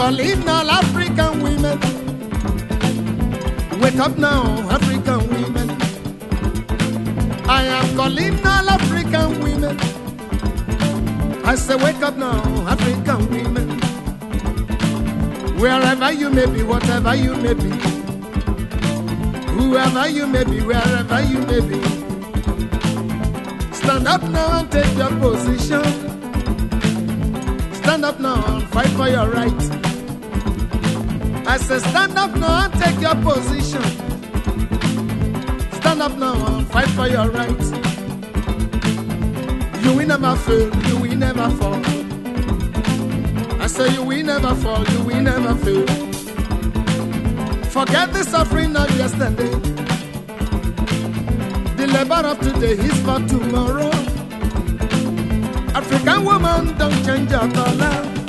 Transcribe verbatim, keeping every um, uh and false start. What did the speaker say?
calling all African women. Wake up now, African women. I am calling all African women. I say wake up now, African women. Wherever you may be, whatever you may be, whoever you may be, wherever you may be, stand up now and take your position. Stand up now and fight for your right. I say stand up now and take your position. Stand up now and fight for your right. You will never fail, you will never fall. I say you will never fall, you will never fail. Forget the suffering of yesterday. The labor of today is for tomorrow. African woman, don't change your color.